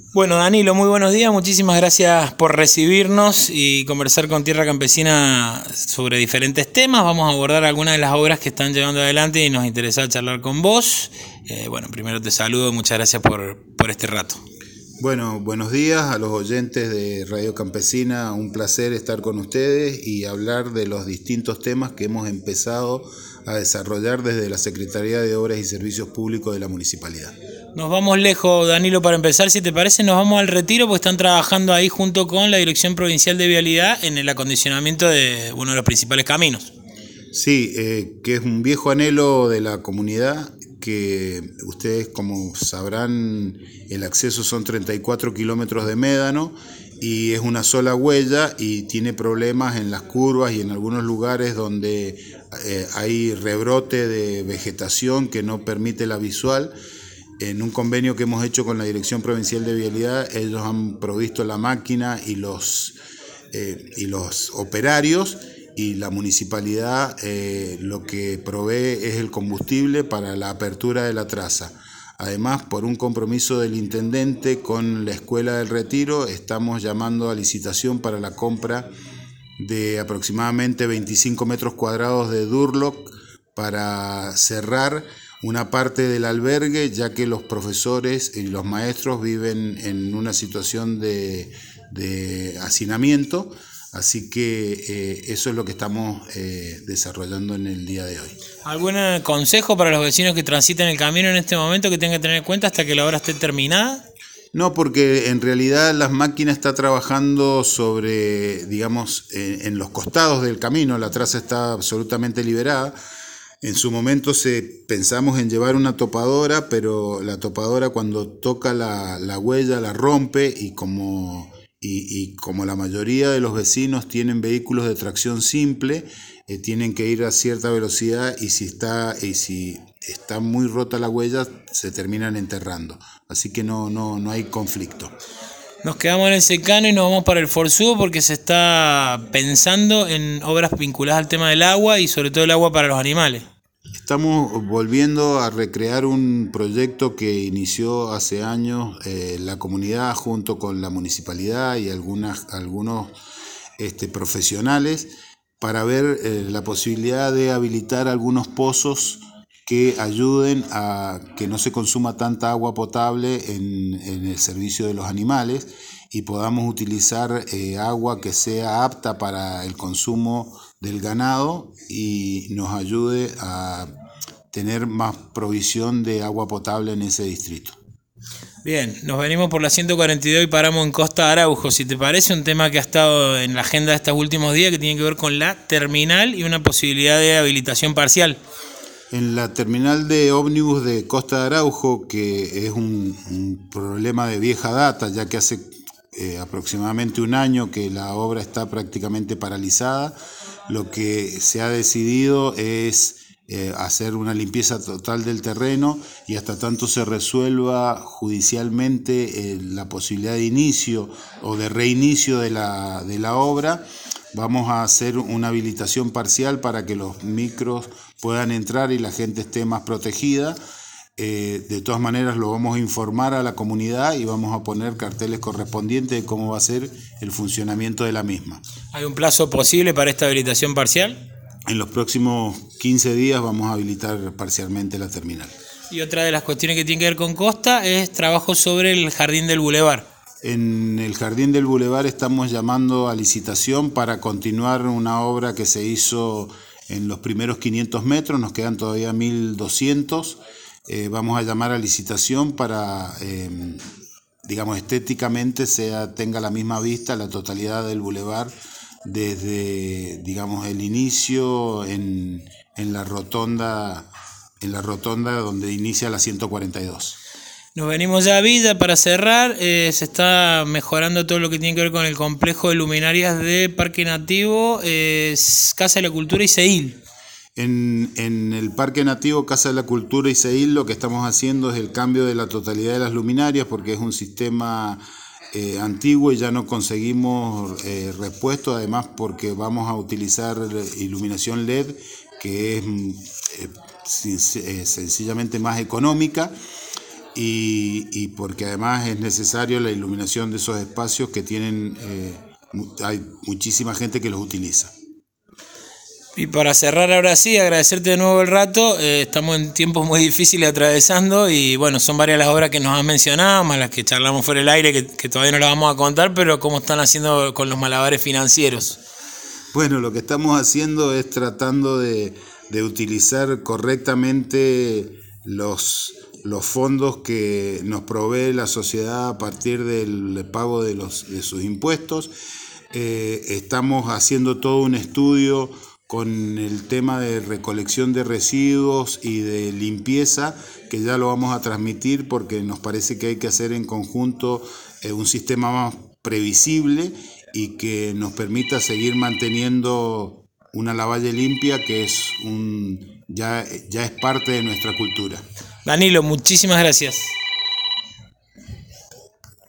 Bueno, Danilo, muy buenos días. Muchísimas gracias por recibirnos y conversar con Tierra Campesina sobre diferentes temas. Vamos a abordar algunas de las obras que están llevando adelante y nos interesa charlar con vos. Bueno, primero te saludo, muchas gracias por este rato. Bueno, buenos días a los oyentes de Radio Campesina. Un placer estar con ustedes y hablar de los distintos temas que hemos empezado a desarrollar desde la Secretaría de Obras y Servicios Públicos de la Municipalidad. Nos vamos lejos, Danilo, para empezar, si te parece, nos vamos al Retiro, porque están trabajando ahí junto con la Dirección Provincial de Vialidad en el acondicionamiento de uno de los principales caminos. Sí, que es un viejo anhelo de la comunidad, que ustedes como sabrán, el acceso son 34 kilómetros de médano y es una sola huella y tiene problemas en las curvas y en algunos lugares donde hay rebrote de vegetación que no permite la visual. En un convenio que hemos hecho con la Dirección Provincial de Vialidad, ellos han provisto la máquina y los operarios, y la municipalidad lo que provee es el combustible para la apertura de la traza. Además, por un compromiso del intendente con la Escuela del Retiro, estamos llamando a licitación para la compra de aproximadamente 25 metros cuadrados de Durlock para cerrar una parte del albergue, ya que los profesores y los maestros viven en una situación de hacinamiento. Así que eso es lo que estamos desarrollando en el día de hoy. ¿Algún consejo para los vecinos que transiten el camino en este momento que tengan que tener en cuenta hasta que la obra esté terminada? No, porque en realidad las máquinas están trabajando sobre, digamos, en los costados del camino. La traza está absolutamente liberada. En su momento pensamos en llevar una topadora, pero la topadora cuando toca la huella la rompe y como la mayoría de los vecinos tienen vehículos de tracción simple, tienen que ir a cierta velocidad y si está muy rota la huella se terminan enterrando. Así que no hay conflicto. Nos quedamos en el secano y nos vamos para el Forzú porque se está pensando en obras vinculadas al tema del agua y sobre todo el agua para los animales. Estamos volviendo a recrear un proyecto que inició hace años la comunidad junto con la municipalidad y algunos profesionales para ver la posibilidad de habilitar algunos pozos que ayuden a que no se consuma tanta agua potable en el servicio de los animales y podamos utilizar agua que sea apta para el consumo del ganado y nos ayude a tener más provisión de agua potable en ese distrito. Bien, nos venimos por la 142 y paramos en Costa Araujo. Si te parece, un tema que ha estado en la agenda de estos últimos días que tiene que ver con la terminal y una posibilidad de habilitación parcial. En la terminal de ómnibus de Costa de Araujo, que es un problema de vieja data, ya que hace aproximadamente un año que la obra está prácticamente paralizada, lo que se ha decidido es hacer una limpieza total del terreno y hasta tanto se resuelva judicialmente la posibilidad de inicio o de reinicio de la obra. Vamos a hacer una habilitación parcial para que los micros puedan entrar y la gente esté más protegida. De todas maneras lo vamos a informar a la comunidad y vamos a poner carteles correspondientes de cómo va a ser el funcionamiento de la misma. ¿Hay un plazo posible para esta habilitación parcial? En los próximos 15 días vamos a habilitar parcialmente la terminal. Y otra de las cuestiones que tiene que ver con Costa es trabajo sobre el jardín del Boulevard. En el Jardín del Boulevard estamos llamando a licitación para continuar una obra que se hizo en los primeros 500 metros, nos quedan todavía 1200. Vamos a llamar a licitación para, digamos, estéticamente tenga la misma vista la totalidad del Boulevard desde, digamos, el inicio en la rotonda donde inicia la 142. Nos venimos ya a Villa para cerrar. Se está mejorando todo lo que tiene que ver con el complejo de luminarias de Parque Nativo, Casa de la Cultura y CEIL. En el Parque Nativo Casa de la Cultura y CEIL lo que estamos haciendo es el cambio de la totalidad de las luminarias porque es un sistema antiguo y ya no conseguimos repuesto, además porque vamos a utilizar iluminación LED que es sencillamente más económica. y porque además es necesario la iluminación de esos espacios que tienen, hay muchísima gente que los utiliza. Y para cerrar ahora sí, agradecerte de nuevo el rato. Estamos en tiempos muy difíciles atravesando y bueno, son varias las obras que nos has mencionado, más las que charlamos fuera del aire, que todavía no las vamos a contar, pero cómo están haciendo con los malabares financieros. Bueno, lo que estamos haciendo es tratando de utilizar correctamente los fondos que nos provee la sociedad a partir del pago de sus impuestos. Estamos haciendo todo un estudio con el tema de recolección de residuos y de limpieza, que ya lo vamos a transmitir porque nos parece que hay que hacer en conjunto un sistema más previsible y que nos permita seguir manteniendo una Lavalle limpia, que es ya es parte de nuestra cultura. Danilo, muchísimas gracias.